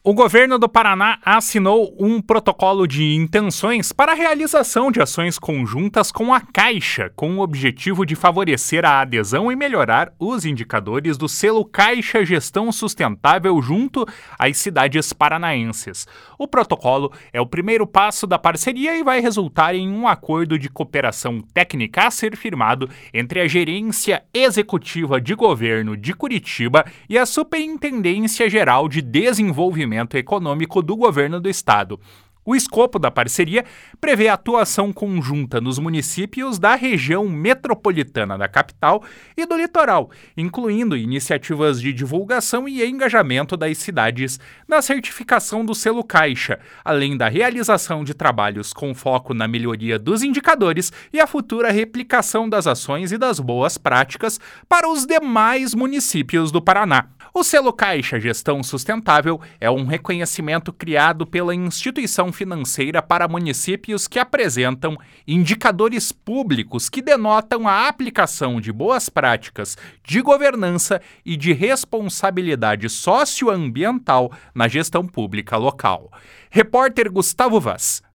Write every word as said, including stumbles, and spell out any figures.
O governo do Paraná assinou um protocolo de intenções para a realização de ações conjuntas com a Caixa, com o objetivo de favorecer a adesão e melhorar os indicadores do selo Caixa Gestão Sustentável junto às cidades paranaenses. O protocolo é o primeiro passo da parceria e vai resultar em um acordo de cooperação técnica a ser firmado entre a Gerência Executiva de Governo de Curitiba e a Superintendência Geral de Desenvolvimento Econômico do Governo do Estado. O escopo da parceria prevê atuação conjunta nos municípios da região metropolitana da capital e do litoral, incluindo iniciativas de divulgação e engajamento das cidades na certificação do selo Caixa, além da realização de trabalhos com foco na melhoria dos indicadores e a futura replicação das ações e das boas práticas para os demais municípios do Paraná. O selo Caixa Gestão Sustentável é um reconhecimento criado pela instituição financeira para municípios que apresentam indicadores públicos que denotam a aplicação de boas práticas de governança e de responsabilidade socioambiental na gestão pública local. Repórter Gustavo Vaz.